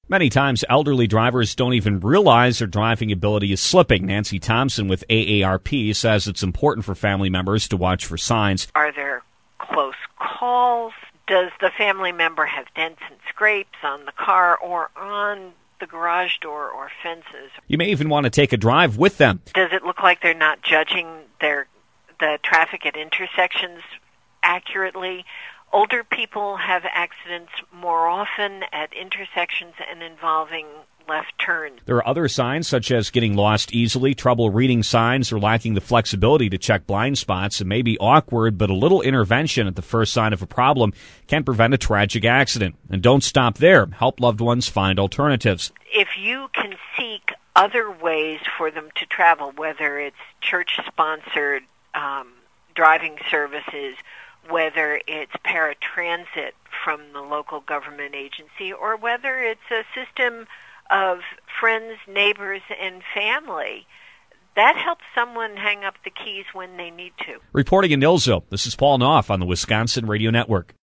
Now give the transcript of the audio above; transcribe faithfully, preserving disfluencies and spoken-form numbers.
Many times, elderly drivers don't even realize their driving ability is slipping. Nancy Thompson with A A R P says it's important for family members to watch for signs. Are there close calls? Does the family member have dents and scrapes on the car or on the garage door or fences? You may even want to take a drive with them. Does it look like they're not judging their the traffic at intersections accurately? Older people have accidents more often at intersections and involving left turns. There are other signs such as getting lost easily, trouble reading signs, or lacking the flexibility to check blind spots. It may be awkward, but a little intervention at the first sign of a problem can prevent a tragic accident. And don't stop there. Help loved ones find alternatives. If you can seek other ways for them to travel, whether it's church-sponsored um, driving services, whether it's paratransit from the local government agency, or whether it's a system of friends, neighbors, and family, that helps someone hang up the keys when they need to. Reporting in Nilsville, this is Paul Knopf on the Wisconsin Radio Network.